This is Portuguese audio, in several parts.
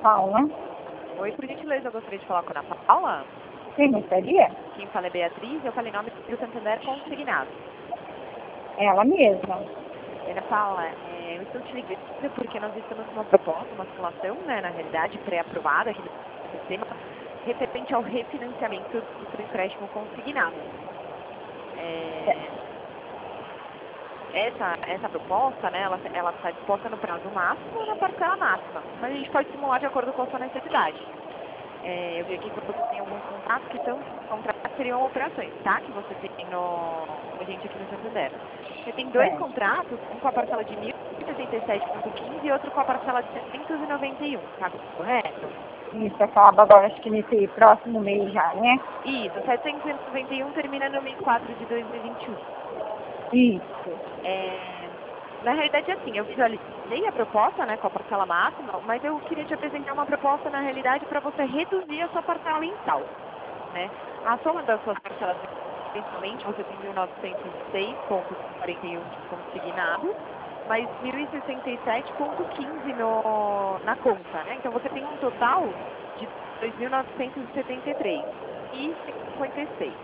Paula. Oi, por gentileza, eu gostaria de falar com a Ana Paula. Quem gostaria? Quem fala é Beatriz, eu falei nome do Santander Consignado. Ela mesma. Ana Paula, eu estou te ligando porque nós estamos com uma proposta, uma simulação, né, na realidade, pré-aprovada aqui do sistema, referente ao refinanciamento do seu empréstimo consignado. Essa proposta, né, ela está disposta no prazo máximo ou na parcela máxima, mas a gente pode simular de acordo com a sua necessidade. Eu vi aqui que você tem alguns contratos que são contratos que seriam operações, tá? Que você tem com a gente aqui no Santander. Você tem dois contratos, um com a parcela de 1.067,15 e outro com a parcela de 791, tá correto? Isso, acaba agora, acho que nesse próximo mês já, né? Isso, 791 termina no mês 4 de 2021. Isso. Na realidade, assim, eu visualizei a proposta, né, com a parcela máxima, mas eu queria te apresentar uma proposta, na realidade, para você reduzir a sua parcela mensal, né? A soma das suas parcelas, principalmente, você tem 1.906,41 de consignado, mais 1.067,15 na conta, né? Então, você tem um total de 2.973,56.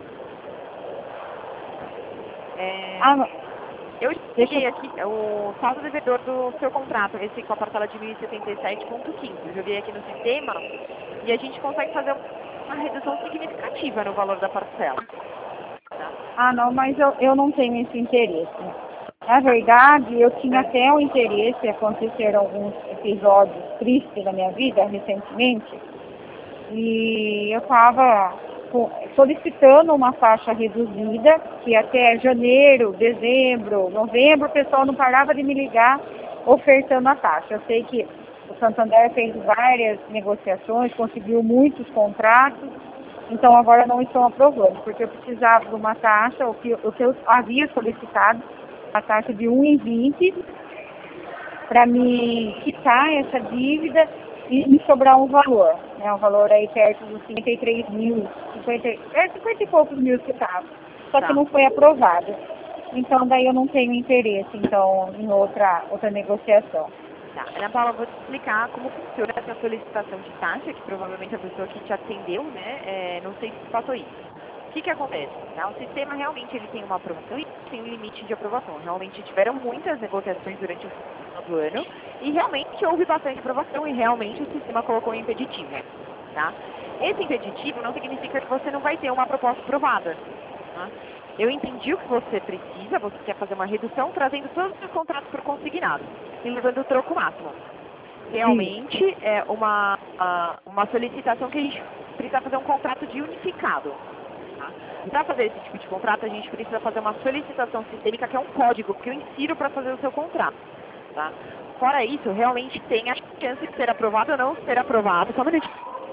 Eu cheguei aqui, o saldo devedor do seu contrato, esse com a parcela de 1.077,15. Eu joguei aqui no sistema e a gente consegue fazer uma redução significativa no valor da parcela. Tá? Não, mas eu não tenho esse interesse. Na verdade, eu tinha até um interesse, aconteceram alguns episódios tristes na minha vida recentemente, e eu estava solicitando uma taxa reduzida, que até janeiro, dezembro, novembro, o pessoal não parava de me ligar ofertando a taxa. Eu sei que o Santander fez várias negociações, conseguiu muitos contratos, então agora não estão aprovando, porque eu precisava de uma taxa, o que eu havia solicitado, a taxa de 1,20, para me quitar essa dívida e me sobrar um valor, né? Um valor aí perto dos 53 mil, 50 e poucos mil que estava. Só que não foi aprovado. Então daí eu não tenho interesse, então, em outra negociação. Tá. Ana Paula, vou te explicar como funciona essa solicitação de taxa, que provavelmente a pessoa que te atendeu, né, não sei se passou isso. O que acontece? Tá? O sistema realmente ele tem uma aprovação e tem um limite de aprovação. Realmente tiveram muitas negociações durante o final do ano e realmente houve bastante aprovação e realmente o sistema colocou um impeditivo. Tá? Esse impeditivo não significa que você não vai ter uma proposta aprovada. Tá? Eu entendi o que você precisa, você quer fazer uma redução trazendo todos os contratos por consignado e levando o troco máximo. Realmente é uma solicitação que a gente precisa fazer um contrato de unificado. Para fazer esse tipo de contrato, a gente precisa fazer uma solicitação sistêmica, que é um código que eu insiro para fazer o seu contrato. Tá? Fora isso, realmente tem a chance de ser aprovado ou não ser aprovado. Só um minutinho.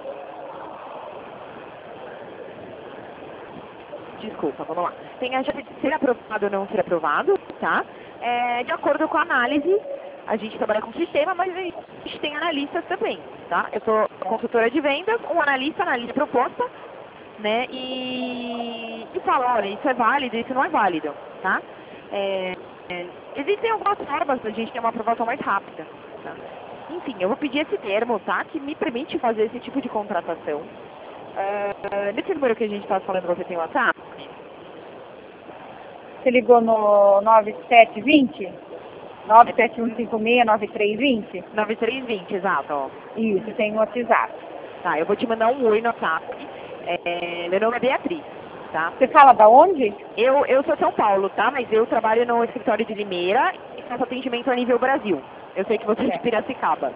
Desculpa, vamos lá. Tem a chance de ser aprovado ou não ser aprovado, tá? De acordo com a análise, a gente trabalha com sistema, mas a gente tem analistas também, tá? Eu sou consultora de vendas, um analista analisa a proposta, né, e fala, olha, isso é válido, isso não é válido, tá? Existem algumas formas da gente ter uma aprovação mais rápida, tá? Enfim, eu vou pedir esse termo, tá, que me permite fazer esse tipo de contratação. Nesse número que a gente está falando, você tem WhatsApp? Você ligou no 9720? 97156-9320? 9320, exato. Ó. Isso, tem no WhatsApp. Tá, eu vou te mandar um oi no WhatsApp. Meu nome é Beatriz, tá? Você fala da onde? Eu sou São Paulo, tá? Mas eu trabalho no escritório de Limeira e faço atendimento a nível Brasil. Eu sei que você é de Piracicaba.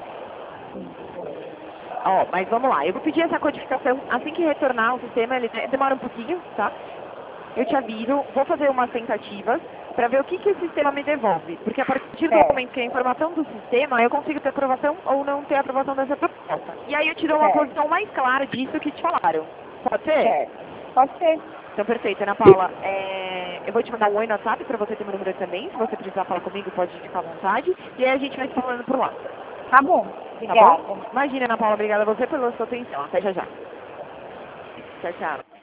Ó, mas vamos lá. Eu vou pedir essa codificação assim que retornar o sistema. Ele demora um pouquinho, tá? Eu te aviso. Vou fazer umas tentativas para ver o que o sistema me devolve. Porque a partir do momento que a informação do sistema, eu consigo ter aprovação ou não ter aprovação dessa proposta. E aí eu te dou uma posição mais clara disso que te falaram. Pode ser? Pode ser. Então, perfeito, Ana Paula. Eu vou te mandar um oi no WhatsApp para você ter meu número também. Se você precisar falar comigo, pode ficar à vontade. E aí a gente vai se falando por lá. Tá bom. Obrigada. Tá bom? Imagina, Ana Paula. Obrigada a você pela sua atenção. Até já já. Tchau, tchau.